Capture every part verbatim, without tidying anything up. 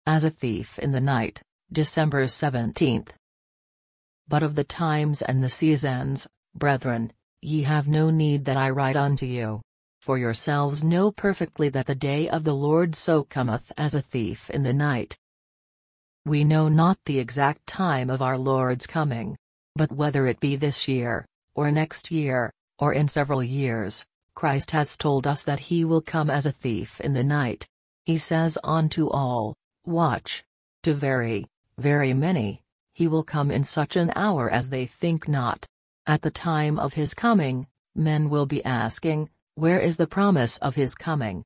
as a thief in the night, December seventeenth. But of the times and the seasons, brethren, ye have no need that I write unto you. For yourselves know perfectly that the day of the Lord so cometh as a thief in the night. We know not the exact time of our Lord's coming. But whether it be this year, or next year, or in several years, Christ has told us that he will come as a thief in the night. He says unto all, Watch. To very, very many, he will come in such an hour as they think not. At the time of his coming, men will be asking, Where is the promise of his coming?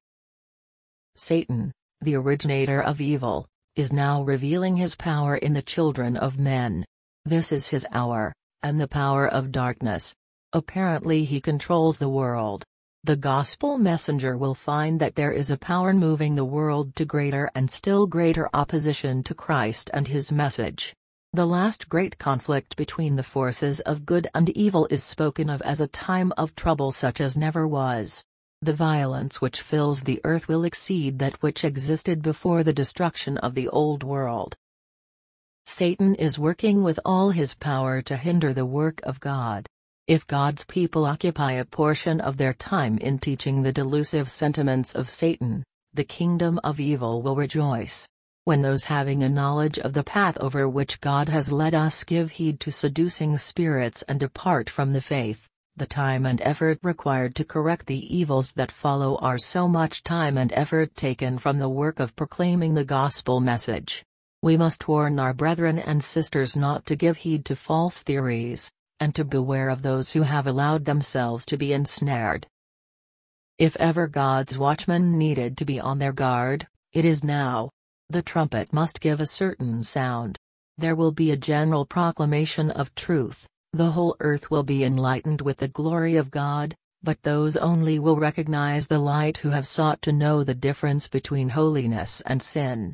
Satan, the originator of evil, is now revealing his power in the children of men. This is his hour, and the power of darkness. Apparently he controls the world. The gospel messenger will find that there is a power moving the world to greater and still greater opposition to Christ and his message. The last great conflict between the forces of good and evil is spoken of as a time of trouble such as never was. The violence which fills the earth will exceed that which existed before the destruction of the old world. Satan is working with all his power to hinder the work of God. If God's people occupy a portion of their time in teaching the delusive sentiments of Satan, the kingdom of evil will rejoice. When those having a knowledge of the path over which God has led us give heed to seducing spirits and depart from the faith, the time and effort required to correct the evils that follow are so much time and effort taken from the work of proclaiming the gospel message. We must warn our brethren and sisters not to give heed to false theories, and to beware of those who have allowed themselves to be ensnared. If ever God's watchmen needed to be on their guard, it is now. The trumpet must give a certain sound. There will be a general proclamation of truth, the whole earth will be enlightened with the glory of God, but those only will recognize the light who have sought to know the difference between holiness and sin.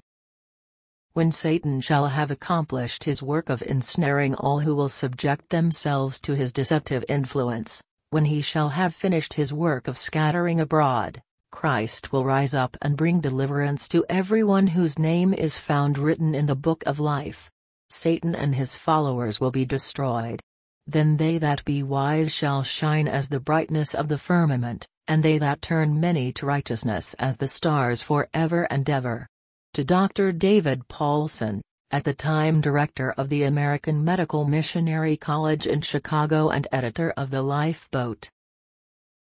When Satan shall have accomplished his work of ensnaring all who will subject themselves to his deceptive influence, when he shall have finished his work of scattering abroad, Christ will rise up and bring deliverance to everyone whose name is found written in the book of life. Satan and his followers will be destroyed. Then they that be wise shall shine as the brightness of the firmament, and they that turn many to righteousness as the stars forever and ever. To Doctor David Paulson, at the time director of the American Medical Missionary College in Chicago and editor of the Lifeboat.